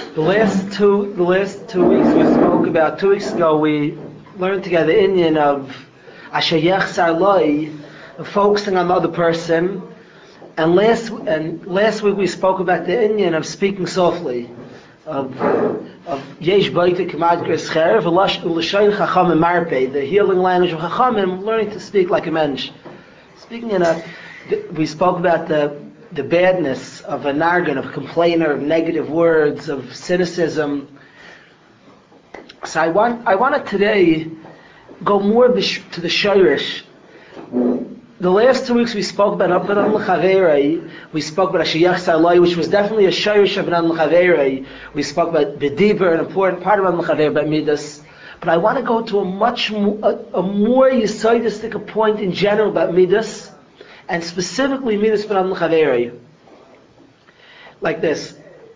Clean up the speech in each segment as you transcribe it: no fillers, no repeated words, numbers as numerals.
The last two weeks we spoke about. 2 weeks ago we learned together the Indian of Asher Yechsar Loi, of focusing on the other person, and last week we spoke about the Indian of speaking softly, of Yesh Baita Kamad Grescher, L'Shayin Chacham and Marpe, the healing language of Chachamim, learning to speak like a mensch. We spoke about the badness of a nargan, of a complainer, of negative words, of cynicism. So I want to today go more to the shayrish. The last 2 weeks we spoke about Abnan L'Chaverei. We spoke about Asher Yechsar Loi, which was definitely a shayrish of Abnan L'Chaverei. We spoke about B'diber, an important part of Abnan L'Chaverei, about Midas. But I want to go to a more yisoidistic point in general about Midas, and specifically Midas B'Abnan L'Chaverei. Like this.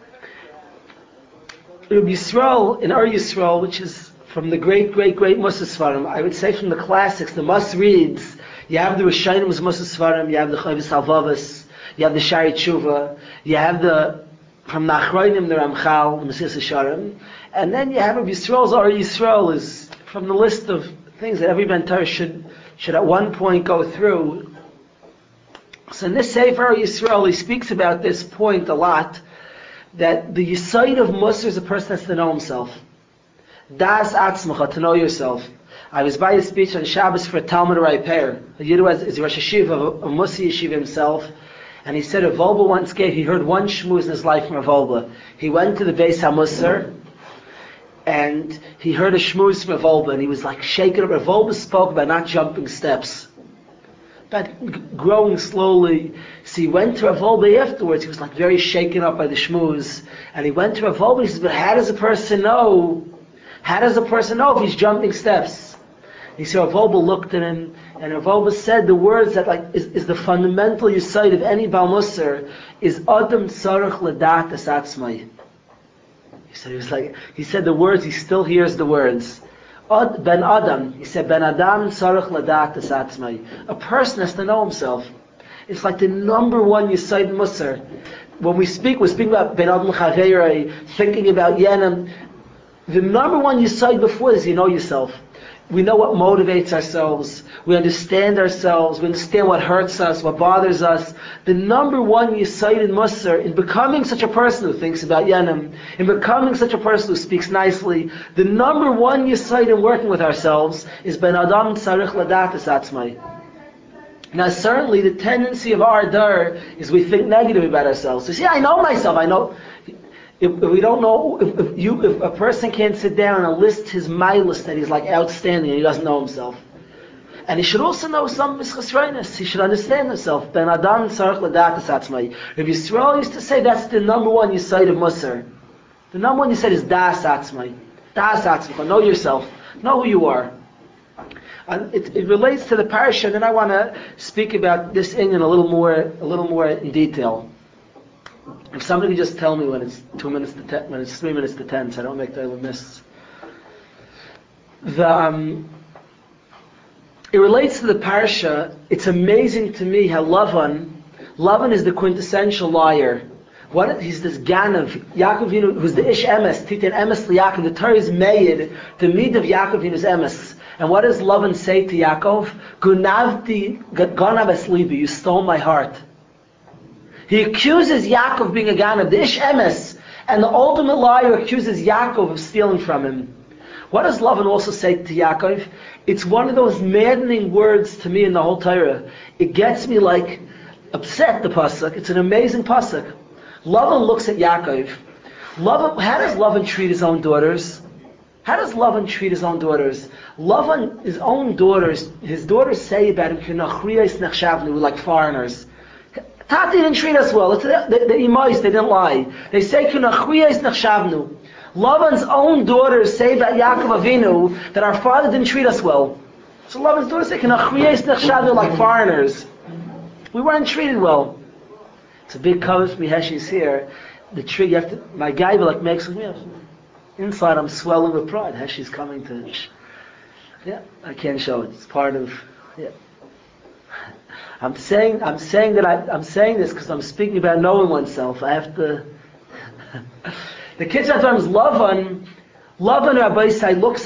Rabbi Yisrael, in Ur Yisrael, which is from the great Musa Sfarim, I would say from the classics, the must-reads, you have the Rishayim's Musa Sfarim, you have the Chovos HaLevavos, you have the Shari Tshuva, you have from the Achronim, the Ramchal, the Mesillas Yesharim, and then you have Rabbi Yisrael's Ur Yisrael is from the list of things that every Ben Torah should at one point go through. So in this Sefer Ur Yisrael, he speaks about this point a lot, that the Yisayid of Musar is a person that's to know himself. Das Atzmacha, to know yourself. I was by a speech on Shabbos for a Talmud Raiper. A Yiddu is Rosh Hashiva of a Musi Yeshiva himself, and he said a Volba once he heard one shmuz in his life from a Volba. He went to the Beis HaMusar, and he heard a shmuz from a Volba, and he was like shaken up. A Volba spoke about not jumping steps, about growing slowly. So he went to Rav Wolbe afterwards. He was like very shaken up by the shmuz, and he went to Rav Wolbe. He says, "But how does a person know? How does a person know if he's jumping steps?" He said, Rav Wolbe looked at him, and Rav Wolbe said the words that is the fundamental yesod of any Baal Musar is Adam Tzarech L'dat Es Atzmai. He said the words. He still hears the words. Ben Adam, he said, Ben Adam Tzarech L'dat Es Atzmai. A person has to know himself. It's like the number one Yesod Musar. When we're speaking about Ben Adam L'Chaverei, thinking about Yenim, the number one Yesod before is you know yourself. We know what motivates ourselves. We understand ourselves. We understand what hurts us, what bothers us. The number one Yesod in Musar, in becoming such a person who thinks about Yenim, in becoming such a person who speaks nicely, the number one Yesod in working with ourselves is Ben Adam Tzarech L'dat Es Atzmai. Now, certainly, the tendency of our dar is we think negative about ourselves. So, I know myself. I know. If we don't know, if a person can't sit down and list his milas that he's like outstanding and he doesn't know himself, and he should also know some mischasreinis. He should understand himself. Ben Adam Tzarech L'dat Es Atzmai. Rabbi Yisrael used to say that's the number one yesod of Musar. The number one yesod is Das Atzmai. Das Atzmai. Know yourself. Know who you are. And it relates to the parasha, and then I want to speak about this in a little more in detail. If somebody could just tell me when it's 2 minutes to 10, when it's 3 minutes to 10, so I don't make the miss. It relates to the parasha. It's amazing to me how Lavan is the quintessential liar. He's this Ganav, Yaakov Avinu, who's the Ish Emes, Titan Emes Yaakov. The Torah is made the mid of Yaakov Avinu's Emes. And what does Lavan say to Yaakov? Ganav es libi, you stole my heart. He accuses Yaakov of being a Ganav, the Ish Emes, and the ultimate liar accuses Yaakov of stealing from him. What does Lavan also say to Yaakov? It's one of those maddening words to me in the whole Torah. It gets me like upset, the pasuk. It's an amazing pasuk. Lavan looks at Yaakov. How does Lavan treat his own daughters? How does Lavan treat his own daughters? Lavan, his own daughters, his daughters say about him, we're like foreigners. Tati didn't treat us well. The imais, they didn't lie. They say, Lavan's own daughters say about Yaakov Avinu that our father didn't treat us well. So Lavan's daughters say, like foreigners. We weren't treated well. It's a big coach, Miheshi's here. The tree, my guy makes me up. Inside I'm swelling with pride. Heshi's coming to, I can't show it. It's part of, I'm saying this because I'm speaking about knowing oneself. I have to, The Kitzur HaDvarim is Lavan, Rabbi Say, Lavan's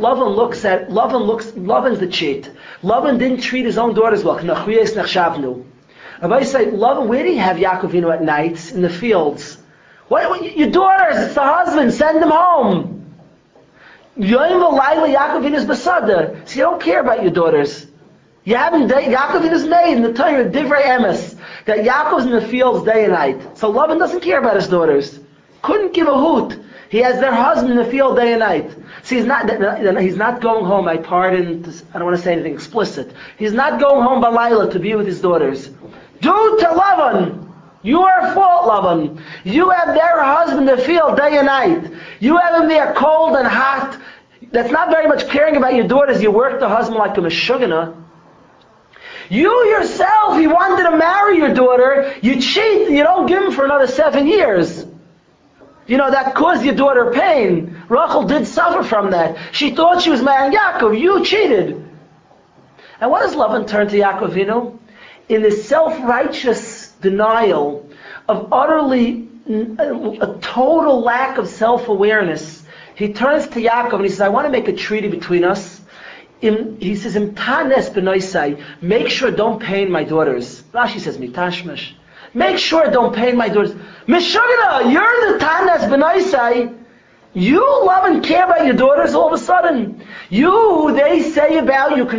the cheat. Lavan didn't treat his own daughters well. Rabbi Say, Lavan, where do you have Yaakov Avinu at nights in the fields? What, your daughters, it's the husband, send them home. Yoim v'layla Yaakov Avinu's besada. So you don't care about your daughters. You haven't Yaakov Avinu's made in the Torah, Divrei Emes, that Yaakov's in the fields day and night. So Lavan doesn't care about his daughters. Couldn't give a hoot. He has their husband in the field day and night. So he's not going home, I don't want to say anything explicit. He's not going home by Laila to be with his daughters. Do to Lavan. You are at fault, Lavan. You have their husband in the field day and night. You have him there cold and hot. That's not very much caring about your daughters. You work the husband like a meshugana. You yourself, you wanted to marry your daughter. You cheat and you don't give him for another 7 years. That caused your daughter pain. Rachel did suffer from that. She thought she was marrying Yaakov. You cheated. And what does Lavan turn to Yaakov Avinu? In the self-righteous denial of utterly a total lack of self-awareness, he turns to Yaakov and he says, I want to make a treaty between us. He says, Imtanes b'noisai, make sure don't pain my daughters. Rashi says, Mitashmash. Make sure don't pain my daughters. Meshugana, you're the Tanas b'noisai. You love and care about your daughters all of a sudden. You, they say about you,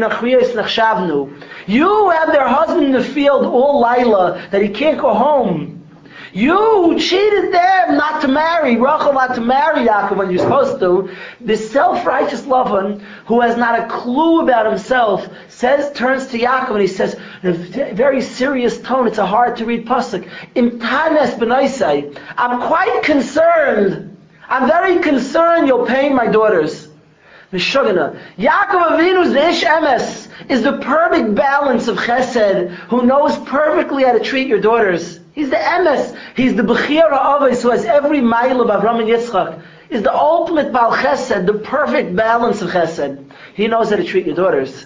you have their husband in the field all Laila, that he can't go home. You cheated them not to marry, Rachel not to marry Yaakov when you're supposed to. This self-righteous Lavan, who has not a clue about himself, turns to Yaakov and he says, in a very serious tone, it's a hard to read pasuk, Imtanes b'noisai, I'm quite concerned. I'm very concerned you'll pain my daughters. Meshugana. Yaakov Avinu's the Ish Emes is the perfect balance of chesed, who knows perfectly how to treat your daughters. He's the Emes. He's the Bechira Avos who has every mile of Avram and Yitzchak. He's the ultimate Baal Chesed, the perfect balance of chesed. He knows how to treat your daughters.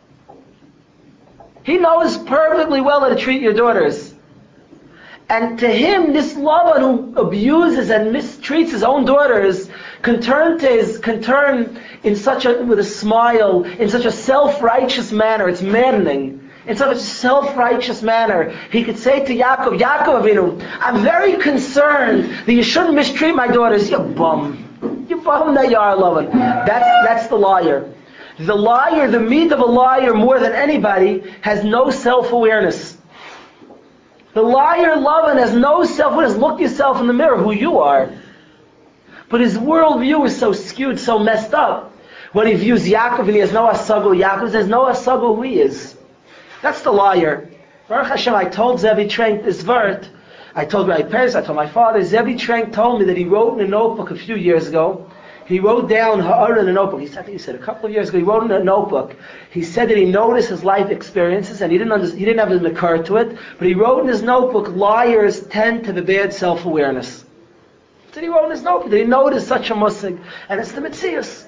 He knows perfectly well how to treat your daughters. And to him, this Lavan who abuses and mistreats his own daughters can turn with a smile, in such a self-righteous manner. It's maddening. In such a self-righteous manner, he could say to Yaakov Avinu, I'm very concerned that you shouldn't mistreat my daughters. You bum that you are, Lavan. That's the liar. The liar, the meat of a liar more than anybody, has no self-awareness. The liar, Lavan, has no self-awareness. Look yourself in the mirror, who you are. But his worldview is so skewed, so messed up. When he views Yaakov and he has no asago, Yaakov says no asago who he is. That's the liar. Baruch Hashem, I told Zevi Trank this vert. I told my parents, I told my father. Zevi Trank told me that he wrote in a notebook a few years ago. He wrote down Ha'ara in a notebook. I think he said a couple of years ago, he wrote in a notebook. He said that he noticed his life experiences and he didn't have an occur to it, but he wrote in his notebook, liars tend to the bad self-awareness. So he wrote in his notebook that he noticed such a musig, and it's the Metzius.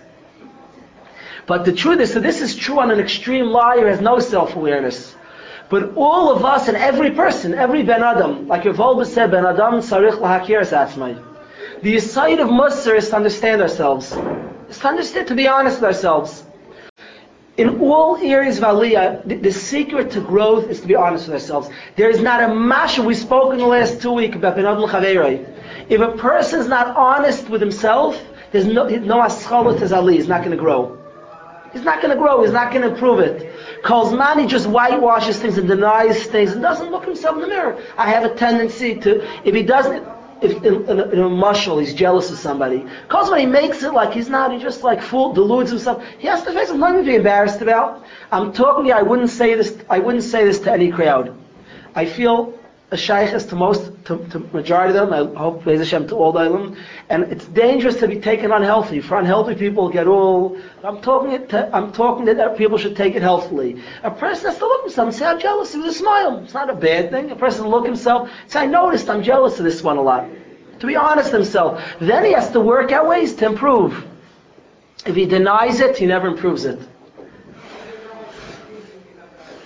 But the truth is, so this is true on an extreme liar, has no self-awareness. But all of us and every person, every Ben Adam, like Rav Wolbe said, Ben Adam sarich lahakir es atzmai. The side of Musar is to understand ourselves. It's to understand, to be honest with ourselves. In all areas of Aliyah, the secret to growth is to be honest with ourselves. There is not a masha, we spoke in the last 2 weeks about Ben Adam Chaverei. If a person is not honest with himself, there's no aschalot as Ali. He's not going to grow. He's not going to grow. He's not going to improve it. Kolzmani just whitewashes things and denies things and doesn't look himself in the mirror. I have a tendency to, if he doesn't, if in a mushal, he's jealous of somebody. Because when he makes it like he's not, he just like deludes himself. He has to face it. Nothing to be embarrassed about. I'm talking to you. I wouldn't say this to any crowd. I feel a shaykhs to majority of them. I hope Be'ez Hashem to all of them. And it's dangerous to be taken unhealthy. For unhealthy people get all. I'm talking that people should take it healthily. A person has to look at himself and say, I'm jealous with a smile. It's not a bad thing. A person will look at himself and say, I noticed I'm jealous of this one a lot. To be honest with himself. Then he has to work out ways to improve. If he denies it, he never improves it.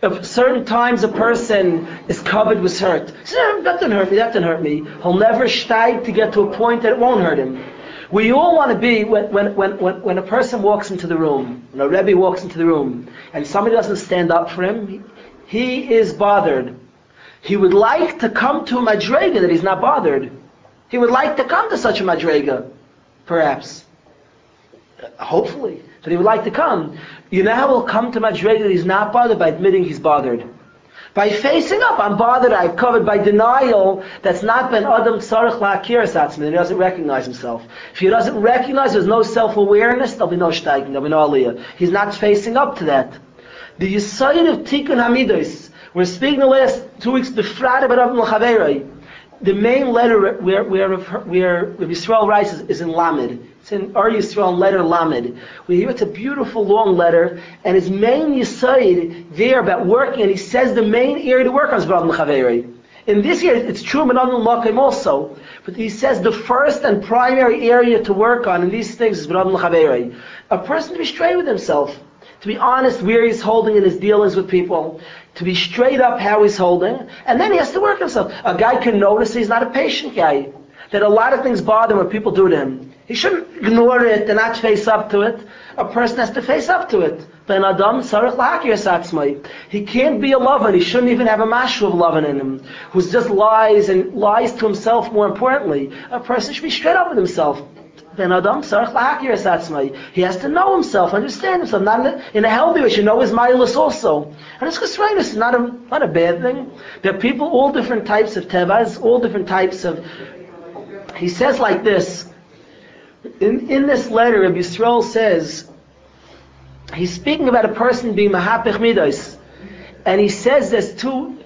If certain times a person is covered with hurt, he says, that didn't hurt me, that didn't hurt me. He'll never steig to get to a point that it won't hurt him. We all want to be, when a person walks into the room, when a Rebbe walks into the room, and somebody doesn't stand up for him, he is bothered. He would like to come to a madrega that he's not bothered. He would like to come to such a madrega, perhaps. Hopefully. But he would like to come. You know how he'll come to madrega that he's not bothered? By admitting he's bothered. By facing up, I'm bothered, I've covered. By denial, that's not ben adam tzarich la'akir atzmei. He doesn't recognize himself. If he doesn't recognize, there's no self-awareness, there'll be no steiging, there'll be no aliyah. He's not facing up to that. The Yisayid of Tikkun Hamidos, we're speaking the last 2 weeks, Befrade B'Rav L'Chaverei. The main letter where Rabbi Yisrael writes is in Lamed. It's in Ar Yisrael letter Lamed. We hear it's a beautiful long letter, and his main Yisayid there about working, and he says the main area to work on is B'Rav L'Chaverei. In this year, it's true in Adam L'Makim also, but he says the first and primary area to work on in these things is B'Rav L'Chaverei. A person to be straight with himself, to be honest where he's holding in his dealings with people, to be straight up how he's holding, and then he has to work himself. A guy can notice he's not a patient guy, that a lot of things bother him when people do to him. He shouldn't ignore it and not face up to it. A person has to face up to it. Ben Adam tzarich la'akir atzmei. He can't be a lover. He shouldn't even have a mashu of loving in him, who just lies and lies to himself. More importantly, a person should be straight up with himself. Ben Adam tzarich la'akir atzmei. He has to know himself, understand himself, not in a healthy way. He should know his ma'ilus also. And it's chesroinus. It's not a bad thing. There are people, all different types of tevas, all different types of. He says like this. In this letter, Rabbi Yisrael says, he's speaking about a person being mahapich midos, and he says there's two.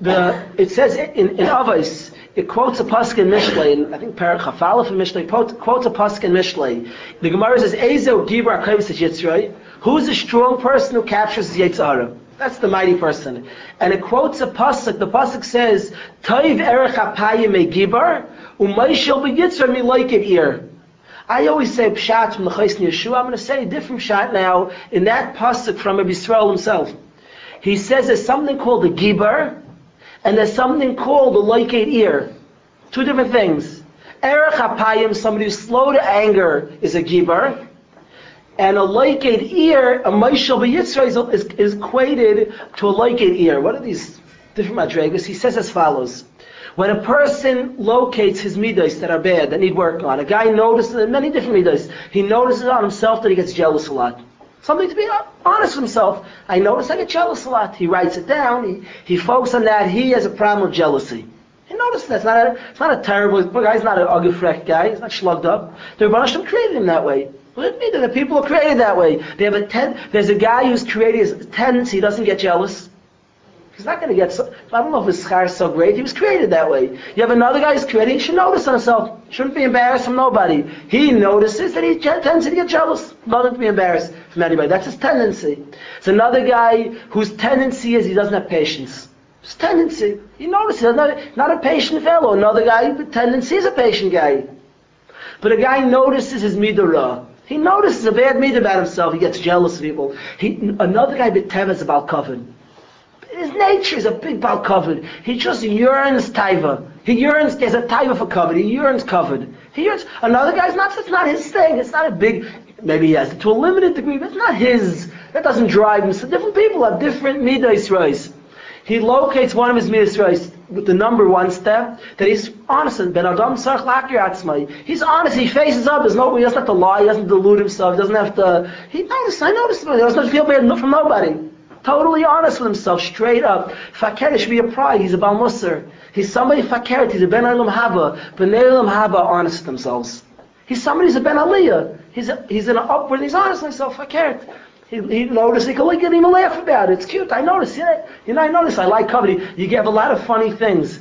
It says in Avos, it quotes a pasuk in Mishlei, and I think Perek Chafalef in Mishlei quotes a pasuk in Mishlei. The Gemara says, "Ezo gibor akayvus yitzrei." Who's a strong person who captures the Yetzer Hara? That's the mighty person. And it quotes a pasuk. The pasuk says, "Toiv erech hapayim me gibor u'mayshel b'yitzrei mi loiked ear." I always say pshat from the Choshen Yeshua. I'm going to say a different pshat now in that pasuk from Rabbi Yisrael himself. He says there's something called a gibor, and there's something called a loiked ear. Two different things. Erech hapayim, somebody who's slow to anger, is a gibor, and a loiked ear, a moishel b'yitzrei, is equated to a loiked ear. What are these different madregas? He says as follows. When a person locates his midos that are bad, that need work on, a guy notices many different midos. He notices on himself that he gets jealous a lot. Something to be honest with himself. I notice I get jealous a lot. He writes it down. He focuses on that. He has a problem with jealousy. He notices that. It's not a terrible. The guy's not an ugly guy. He's not slugged up. The Rebbe Hashem created him that way. With me, the people are created that way. They have there's a guy who's created his tendency. He doesn't get jealous. He's not going to get. I don't know if his schar is so great. He was created that way. You have another guy who's created. He should notice on himself. Shouldn't be embarrassed from nobody. He notices that he tends to get jealous. Nothing to be embarrassed from anybody. That's his tendency. It's another guy whose tendency is he doesn't have patience. His tendency. He notices. Not a patient fellow. Another guy, the tendency is a patient guy. But a guy notices his midah. He notices a bad midah about himself. He gets jealous of people. Another guy, b'teva, is about coven. His nature is a big bal covered. He just yearns taiva. He yearns. There's a taiva for covered. He yearns covered. He yearns. Another guy's not. It's not his thing. It's not a big. Maybe he has it to a limited degree, but it's not his. That doesn't drive him. So different people have different midas reis. He locates one of his midas reis with the number one step that he's honest. And ben adam tzarich la'akir atzmei. He's honest. He faces up. He doesn't have to lie. He doesn't delude himself. He doesn't have to. He notices. I notice. He doesn't have to feel bad from nobody. Totally honest with himself, straight up. Fakir should be a pride. He's a Bal Musar. He's somebody fakir. He's a Ben Olam Haba. Bnei Olam Haba honest with themselves. He's somebody who's a Ben Aliyah. He's in an upward. He's honest with himself. Fakir. He noticed. He can look at him and laugh about it. It's cute. I notice. I notice. I like covered. You have a lot of funny things.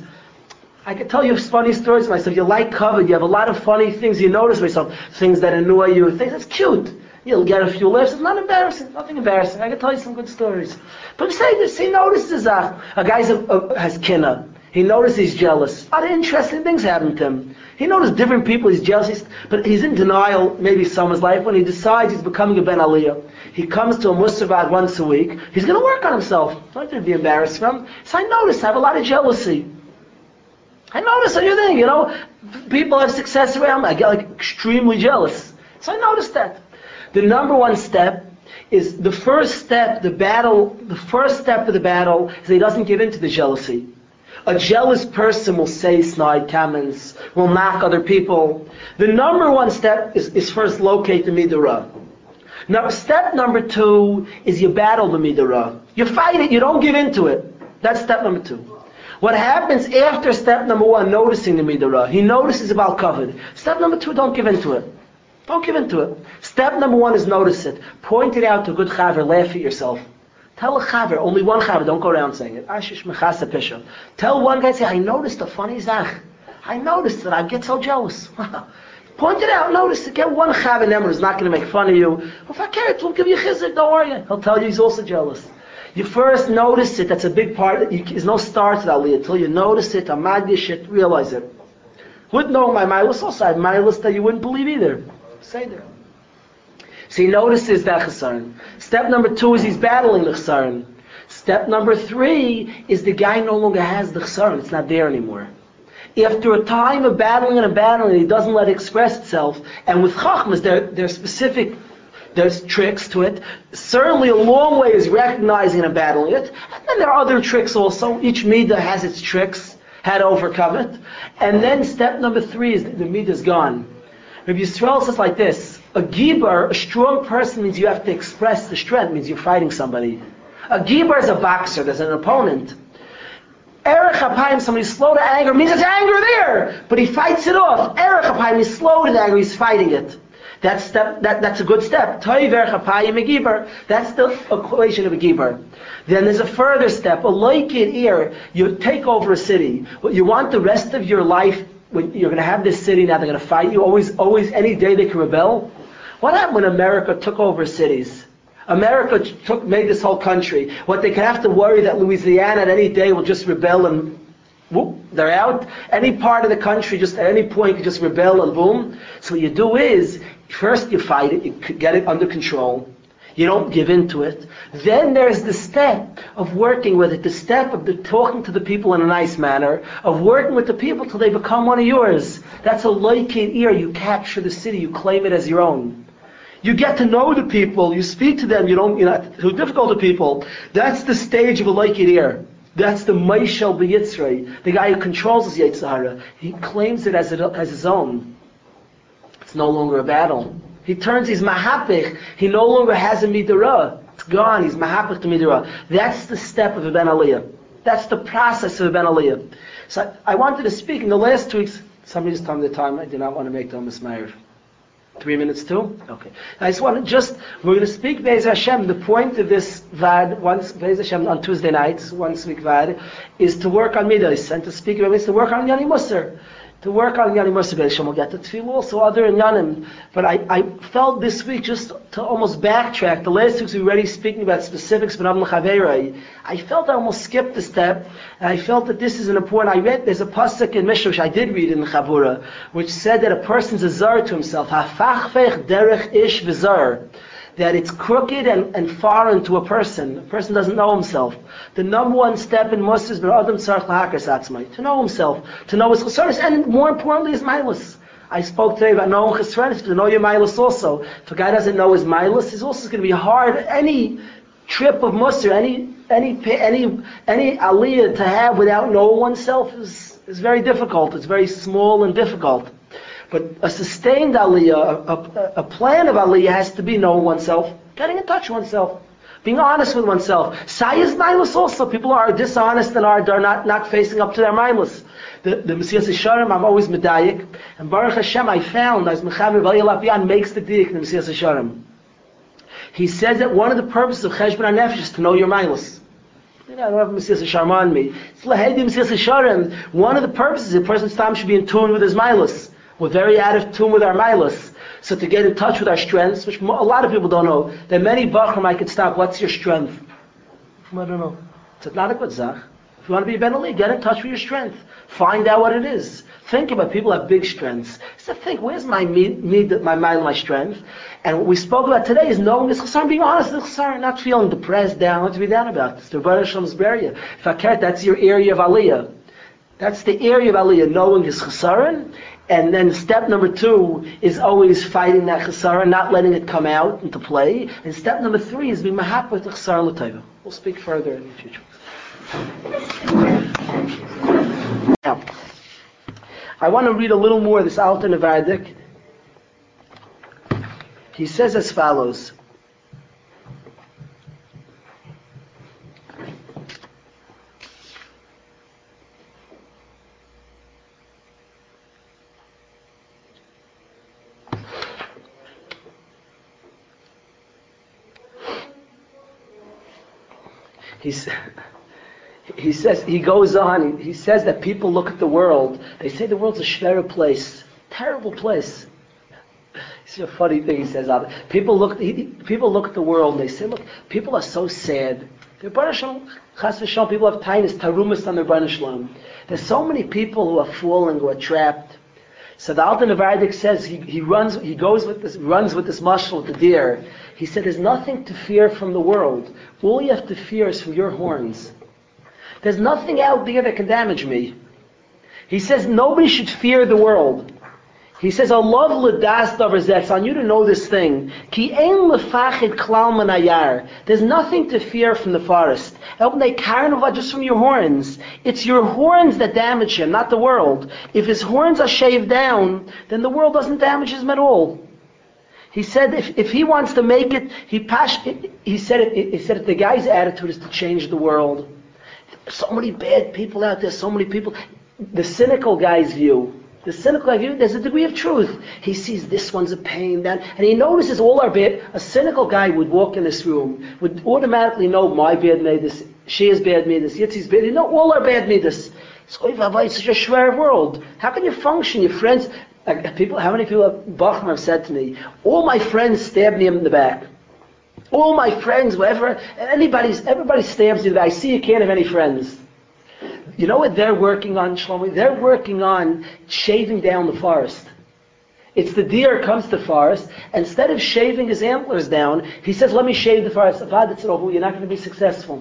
I can tell you funny stories myself. You like covered. You have a lot of funny things. You notice myself. Things that annoy you. Things that's cute. You'll get a few laughs. It's not embarrassing. Nothing embarrassing. I can tell you some good stories. But say this. He notices a guy has kina. He noticed he's jealous. A lot of interesting things happen to him. He noticed different people he's jealous, but he's in denial maybe some of his life. When he decides he's becoming a Ben Aliyah, he comes to a Musavad once a week. He's going to work on himself. I'm not going to be embarrassed from him. So I notice I have a lot of jealousy. I notice everything, people have success around me. I get extremely jealous. So I noticed that. The number one step is the first step of the battle is that he doesn't give in to the jealousy. A jealous person will say snide comments, will mock other people. The number one step is first locate the Midah. Now, step number 2 is you battle the Midah. You fight it, you don't give in to it. That's step number 2. What happens after step number 1, noticing the Midah? He notices about covered. Step number 2, don't give in to it. Don't give in to it. Step number 1 is notice it. Point it out to a good chaver, laugh at yourself. Tell a chaver, only one chaver, don't go around saying it. Ashish mechasa pisha. Tell one guy, say, I noticed a funny zach. I noticed that I get so jealous. Point it out, notice it. Get one chaver number who's not going to make fun of you. If I care, he'll give you chizuk, don't worry. He'll tell you he's also jealous. You first notice it, that's a big part. There's no start to that aliyah until you notice it, amadish it, realize it. Wouldn't know my milas, also I have milas that you wouldn't believe either. Say there. So he notices that chesaron. Step number 2 is he's battling the chesaron. Step number 3 is the guy no longer has the chesaron. It's not there anymore. After a time of battling, he doesn't let it express itself. And with chachmas, there's specific, there's tricks to it. Certainly a long way is recognizing and battling it. And then there are other tricks also. Each midah has its tricks, how to overcome it. And then step number 3 is the midah is gone. Rabbi Yisrael says like this: a gibar, a strong person, means you have to express the strength, means you're fighting somebody. A gibar is a boxer, there's an opponent. Erech HaPayim, somebody's slow to anger, means there's anger there, but he fights it off. Erech HaPayim, he's slow to anger, he's fighting it. That's a good step. Toiv Erech HaPayim, a gibar. That's the equation of a gibar. Then there's a further step, a loikid ear. You take over a city. What you want the rest of your life, when you're going to have this city now, they're going to fight you. Always, any day they can rebel. What happened when America took over cities? America made this whole country. What they can have to worry that Louisiana at any day will just rebel and whoop, they're out. Any part of the country, just at any point, you just rebel and boom. So what you do is, first you fight it, you get it under control. You don't give in to it. Then there's the step of working with it, the step of talking to the people in a nice manner, of working with the people till they become one of yours. That's a loikid ear. You capture the city, you claim it as your own. You get to know the people, you speak to them, you're not too difficult to people. That's the stage of a loikid ear. That's the Maishel B'Yitzrei, the guy who controls his Yetzer Hara. He claims it as his own. It's no longer a battle. He turns his mahapich. He no longer has a midah. It's gone. He's mahapich to midah. That's the step of a Ben Aliyah. That's the process of a Ben Aliyah. So I wanted to speak in the last 2 weeks. Somebody just told me the time. I did not want to make the Amos Meir. 3 minutes too? Okay. I just want to we're going to speak Be'ez Hashem. The point of this VAD, Be'ez Hashem on Tuesday nights, once a week VAD, is to work on midas and to speak about it, to work on Yani Musar. To work on Yani Musar, Be'ez Hashem will get to Tefillah, also other Inyanim. But I felt this week just to almost backtrack. The last 2 weeks we were already speaking about specifics, but I felt I almost skipped a step, and I felt that this is an important. There's a pasuk in Mishnah, which I did read in the Chabura, which said that a person's a zar to himself. Hafachfech derech ish v'zar. That it's crooked and foreign to a person. A person doesn't know himself. The number one step in Musar is Adam Tzarech Lahakas Atzmai, to know himself, to know his chesaronis, and more importantly, his milas. I spoke today about knowing chesaronis, to know your milas also. If a guy doesn't know his milas, it's also going to be hard. Any trip of Musar, any aliyah to have without knowing oneself is very difficult. It's very small and difficult. But a sustained aliyah, a plan of aliyah has to be knowing oneself, getting in touch with oneself, being honest with oneself. Sayas mindless also. People are dishonest and are not facing up to their mindless. The Mesilas Yesharim, I'm always medayik. And Baruch Hashem, I found, as Mechaber Vayel Apian makes the diak in the Mesilas Yesharim. He says that one of the purposes of Cheshbon HaNefesh is to know your mindless. I don't have Mesilas Yesharim on me. It's Lahedi Mesilas Yesharim. One of the purposes, a person's time should be in tune with his mindless. We're very out of tune with our milas. So to get in touch with our strengths, which a lot of people don't know, there are many bachram I could stop. What's your strength? I don't know. It's not a good zach. If you want to be a Ben Aliyah, get in touch with your strength. Find out what it is. Think about people who have big strengths. So think, where's my mind, my strength? And what we spoke about today is knowing this chasar, being honest with this chasar, not feeling depressed, down, not to be down about this. The Rebbeinu Shalom's barrier. Fakert, that's your area of Aliyah. That's the area of Aliyah, knowing his chasaron. And then step number 2 is always fighting that chasara, not letting it come out into play. And step number 3 is being mahapa with the chasara l'tayva. We'll speak further in the future. Now, I want to read a little more of this Alter Nevardik. He says as follows. He says that people look at the world, they say the world's a shver place, terrible place. It's a funny thing he says. People look at the world and they say, look, people are so sad. People have tainis, tarumas on their Rebbeinu Shalom. There's so many people who are falling, who are trapped. So the Alter Nevardik says he runs with this mashal with the deer. He said there's nothing to fear from the world. All you have to fear is from your horns. There's nothing out there that can damage me. He says nobody should fear the world. He says, Allah l'das davar zeh. It's on you to know this thing. Ki ein lefachid klal min hayar. There's nothing to fear from the forest. Just from your horns. It's your horns that damage him, not the world. If his horns are shaved down, then the world doesn't damage him at all. He said if he wants to make it, he said if the guy's attitude is to change the world. So many bad people out there, so many people. The cynical guy's view, there's a degree of truth. He sees this one's a pain, that, and he notices all our bad. A cynical guy would walk in this room, would automatically know my bad made this, she is bad made this, Yitzi's bad, all our bad made this. It's such a shver world. How can you function? Your friends, how many people Bachman have said to me, all my friends stabbed me in the back. All my friends, whatever, everybody stabs you in the back. I see you can't have any friends. You know what they're working on, Shlomo? They're working on shaving down the forest. It's the deer comes to the forest, and instead of shaving his antlers down, he says, let me shave the forest. You're not going to be successful.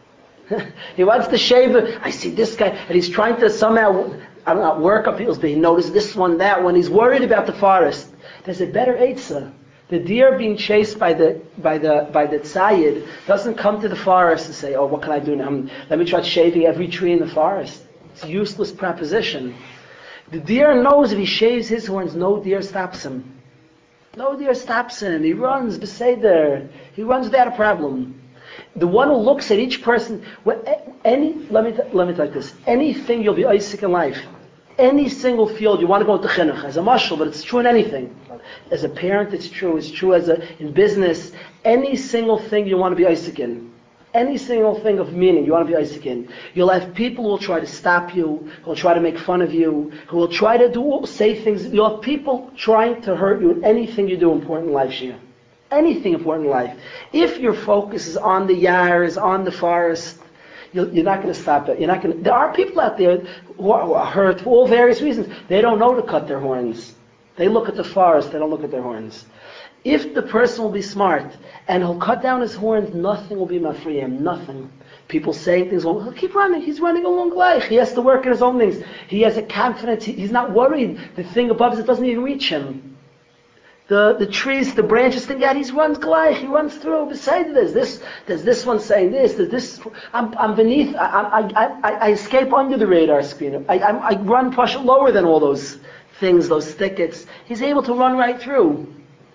He wants to shave it. I see this guy, and he's trying to somehow, work up heels, but he noticed this one, that one. He's worried about the forest. There's a better eitzah. The deer being chased by the tzayid doesn't come to the forest and say, oh, what can I do now? Let me try shaving every tree in the forest. It's a useless proposition. The deer knows if he shaves his horns, no deer stops him. No deer stops him. He runs beseder. He runs without a problem. The one who looks at each person, let me tell you this, anything you'll be Isaac in life, any single field you want to go into chinuch as a mashal, but it's true in anything. As a parent, it's true in business. Any single thing you want to be Isaac in, any single thing of meaning you want to be Isaac in, you'll have people who will try to stop you, who will try to make fun of you, who will try to say things. You'll have people trying to hurt you in anything you do important in life, Shia. Anything important in life. If your focus is on the yar, is on the forest, you're not going to stop it. There are people out there who are hurt for all various reasons. They don't know to cut their horns. They look at the forest, they don't look at their horns. If the person will be smart and he'll cut down his horns, nothing will be mafriyim, nothing. People saying things, well, he'll keep running, he's running along life. He has to work at his own things. He has a confidence, he's not worried. The thing above us doesn't even reach him. The trees, the branches thing out, he runs gleich, he runs through. Besides there's this one saying this, there's this. I'm beneath. I escape under the radar screen. I run push lower than all those things, those thickets. He's able to run right through.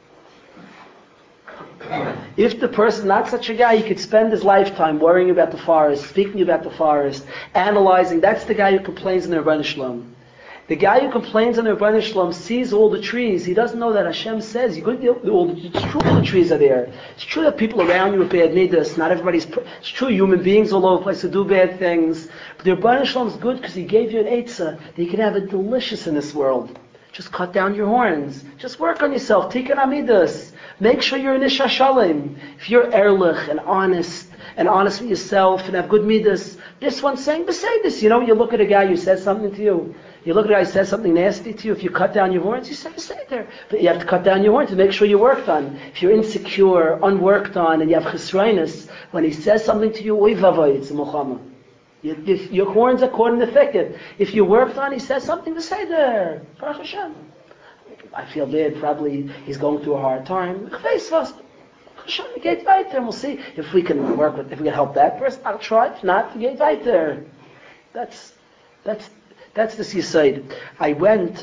If the person, not such a guy, he could spend his lifetime worrying about the forest, speaking about the forest, analyzing. That's the guy who complains in the Rebbeinu Shalom. The guy who complains on the Rebbeinu Shalom sees all the trees. He doesn't know that Hashem says, it's true all the trees are there. It's true that people around you are bad midas. Not everybody's, it's true human beings all over the place who do bad things. But the Rebbeinu Shalom is good because he gave you an eitzah that you can have it delicious in this world. Just cut down your horns. Just work on yourself. Tikkun amidas. Make sure you're in Isha Shalom. If you're ehrlich and honest with yourself and have good midas, This one's saying, beside this, you look at a guy who says something to you. You look at a guy who says something nasty to you. If you cut down your horns, you say, beside there. But you have to cut down your horns to make sure you're worked on. If you're insecure, unworked on, and you have chesroinus, when he says something to you, oy vavoy, it's a mochama. Your horns are caught in the thicket. If you worked on, he says something to say there. Baruch Hashem. I feel bad, probably he's going through a hard time. Hashem, get right there, and we'll see if we can if we can help that person. I'll try. If not, get right there. That's the seaside. I went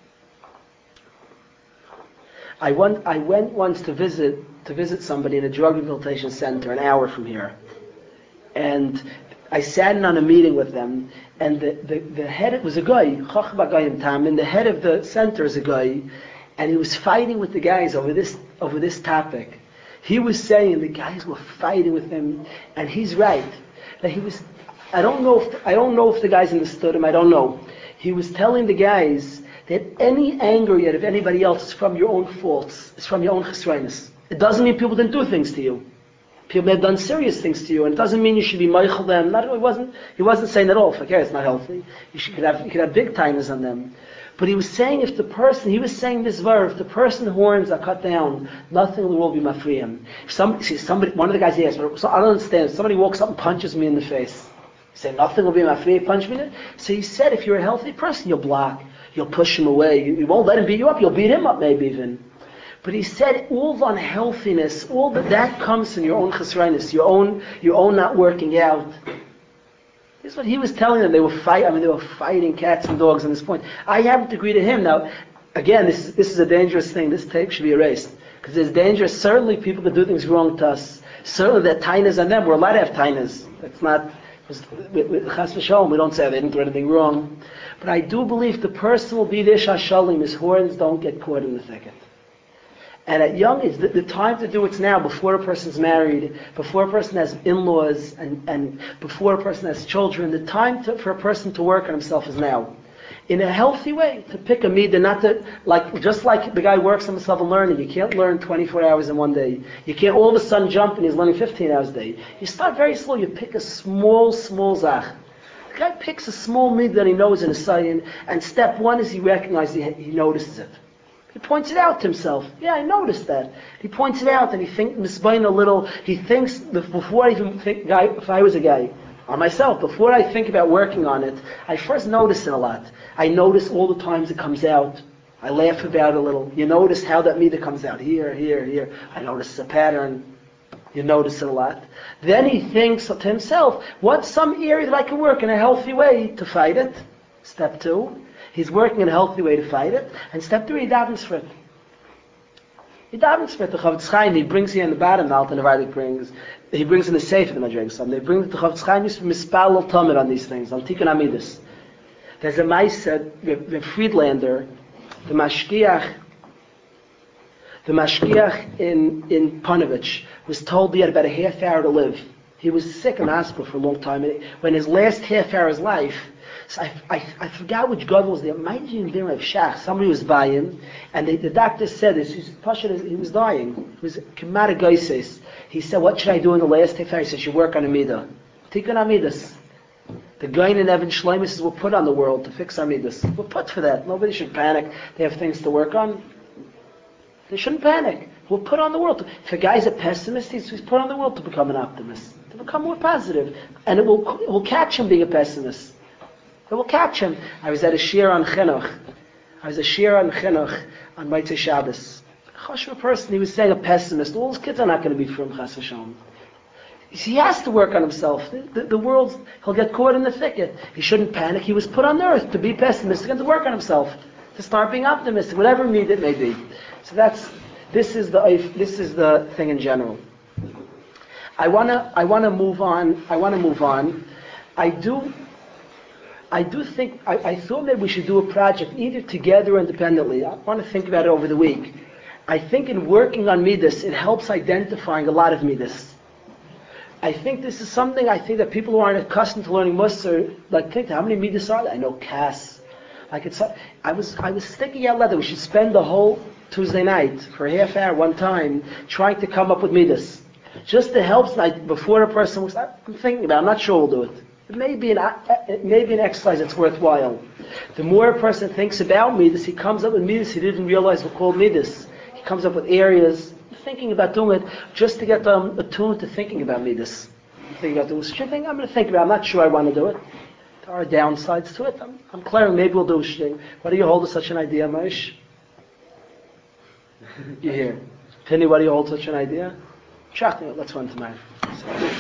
once to visit somebody in a drug rehabilitation center, an hour from here, and I sat in on a meeting with them, and the head was a guy, Chacham Agayim Tam, and the head of the center is a guy, and he was fighting with the guys over this topic. He was saying the guys were fighting with him, and he's right. That he was. I don't know if the guys understood him. I don't know. He was telling the guys that any anger you have of anybody else is from your own faults. It's from your own chesroinus. It doesn't mean people didn't do things to you. People have done serious things to you, and it doesn't mean you should be meichel them. He wasn't saying at all. Okay, it's not healthy. You could have big timers on them. But he was saying if the person horns are cut down, nothing in the world will be mafriyim. Somebody, one of the guys asked, so I don't understand. If somebody walks up and punches me in the face, say nothing will be mafriyim, punch me in it. So he said, if you're a healthy person, you'll block, you'll push him away, you won't let him beat you up, you'll beat him up maybe even. But he said all the unhealthiness, all that comes from your own chesroinus, your own not working out. This is what he was telling them. They were fighting cats and dogs on this point. I happen to agree to him. Now, again, this is a dangerous thing. This tape should be erased. Because it's dangerous. Certainly people can do things wrong to us. Certainly there are tainas on them. We're allowed to have tainas. That's not, with Chas v'Shalom, we don't say they didn't do anything wrong. But I do believe the person will be there, shashalim, his horns don't get caught in the thicket. And at young age, the time to do it's now, before a person's married, before a person has in-laws, and before a person has children. The time for a person to work on himself is now. In a healthy way, to pick a midah, not to, just like the guy works on himself and learning. You can't learn 24 hours in one day. You can't all of a sudden jump and he's learning 15 hours a day. You start very slow. You pick a small zach. The guy picks a small midah that he knows in a sayin, and step one is he recognizes, he notices it. He points it out to himself. Yeah, I noticed that. He points it out and he thinks misbain a little. He thinks before I even think, if I was a guy, or myself, before I think about working on it, I first notice it a lot. I notice all the times it comes out. I laugh about it a little. You notice how that midah comes out here. I notice a pattern. You notice it a lot. Then he thinks to himself, what's some area that I can work in a healthy way to fight it? Step two. He's working in a healthy way to fight it. And step three, he davens for it. The Chavetz Chaim, he brings here in the bottom, the Alter Nevardik brings, he brings in the Sefer, the Madrega Sam. They bring the Chavetz Chaim used to mispalel Tamid on these things, on Tikkun Amidus. There's a mice, the Friedlander, the Mashgiach in Panovich, was told he had about a half hour to live. He was sick in the hospital for a long time. And when his last half hour of his life, so I forgot which God was there. Might have been Rav Shach. Somebody was by him, and the doctor said this. He was dying. He was Kemara Geises. He said, "What should I do in the last half hour?" He said, "You work on a midah. Tikkun Amidus. The Gain and Evan Shleimus were put on the world to fix Amidus. We're put for that. Nobody should panic. They have things to work on. They shouldn't panic. We're put on the world. If a guy's a pessimist, he's put on the world to become an optimist, to become more positive, and it will catch him being a pessimist. It will catch him. I was at a shir on Chinuch. on Motzei Shabbos. A chashuv person, he was saying a pessimist. All his kids are not going to be from Chas v'Shalom. He has to work on himself. The world, he'll get caught in the thicket. He shouldn't panic. He was put on earth to be pessimistic and to work on himself, to start being optimistic, whatever need it may be. So this is the thing in general. I want to move on. I do think I thought maybe we should do a project either together or independently. I want to think about it over the week. I think in working on midas, it helps identifying a lot of midas. I think this is something that people who aren't accustomed to learning Musar, think how many midas are there? I know Cass. I was thinking out loud that we should spend the whole Tuesday night for a half hour one time trying to come up with midas. Just to help before a person was, I'm thinking about it, I'm not sure we'll do it. It may be an exercise that's worthwhile. The more a person thinks about midas, he comes up with midas he didn't realize were called midas. He comes up with areas, thinking about doing it, just to get them attuned to thinking about midas. Thinking about doing such a thing, I'm going to think about it. I'm not sure I want to do it. There are downsides to it. I'm clear, maybe we'll do a thing. What do you hold of such an idea, Moshe? You hear? Penny, what do you hold such an idea? Shachting, let's run tomorrow.